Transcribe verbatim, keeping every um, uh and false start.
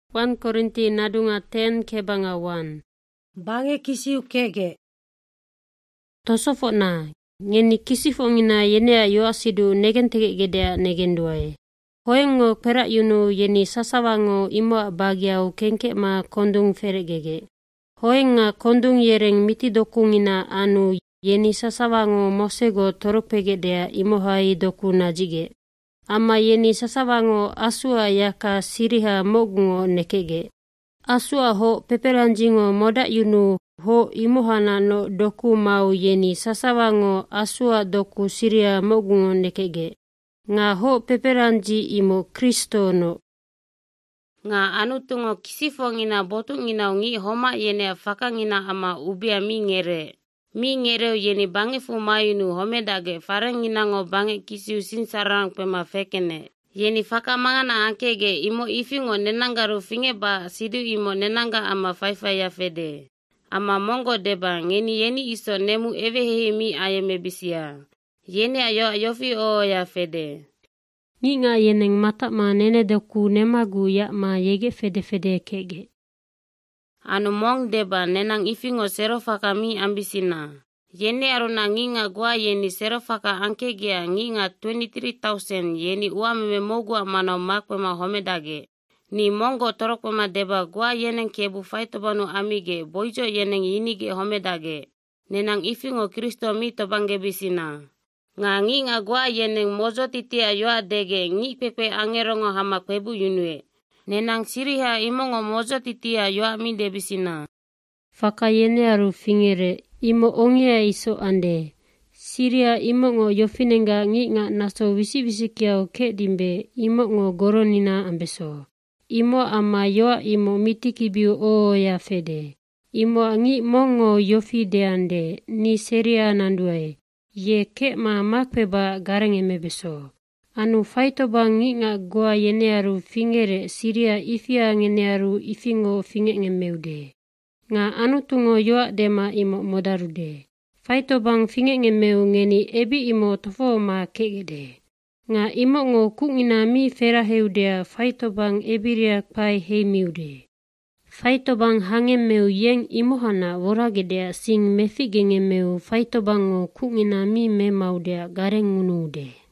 wan Korinti nadunga ten kebanga wan. Bange kisiu kege. Tosofo na, ngeni kisifo ngina yenea yoasidu negen tege gedea negen duae. Hoengo perak yunu yeni sasawango imo bagiau kenke ma kondung feregege. Hoenga kondung yereng miti dokungina anu yeni sasawango mosego toropegedea imo hai doku najige. Ama yeni sasawango asua yaka siriha mogungo nekege. Asua ho peperanjingo modak yunu ho imohana no doku mau yeni sasawango asua doku siria mogungo nekege. Nga ho peperanji imo Kristo no. Nga anu tungo kisifo ngina botu ngina ngi homa yene faka ngina ama ubia mi ngere. Mi ngere yeni bange fu mayunu homedage fareng ngina ngo bange kisiu sinsarang pema fekene. Yeni faka mangana ankege imo ifingo nenangaru finge ba sidu imo nenanga ama faifa ya fede. Ama mongo deba ngeni yeni iso nemu evehehi mi ayeme bisia. Yeni ayo ayofi o ya fede. Nginga yeneng mata ma nene doku nemagu ya ma yege fede fede kege. Anu mong deba nenang ifingo serofaka mi ambisina. Yeni aruna nginga gua yeni serofaka ankegea nginga twenty-three thousand yeni uameme mogua mana makwema homedage. Ni mongo torokwema deba gua yeneng kebu faitobanu amige boijo yeneng yinige homedage. Nenang ifingo Kristo mi tobange bisina. Nga nginga gua yeneng mozo titia yoa dege ngi pepe angerongo hama kwebu yunue. Nenang siriha imongo mozo titia yoa mi debisina. Faka yene aru fingere imo ongia iso ande. Siria imongo yofinenga nginga naso visi visi kiao ke dimbe imongo goronina ambeso. Imo ama yoa imo mitikibiu o ya fede. Imo ngi mongo yofi deande ni seria nanduae. Ye ke ma makweba garangeme beso. Anu faito bang nginga goa yene aru fingere siria ifia ngene aru ifingo finge ngemeude. Nga anu tungo yoa dema imo modarude. Faito bang finge ngemeu ngeni ebi imo tofo ma kegede. Nga imo ngo kungina mi fera heudea faito bang ebiria pai heimiude. Faito bang hangemeu yeng imohana woragedea sing mefi gengemeu faito bango kungina mi memaudea garengunude.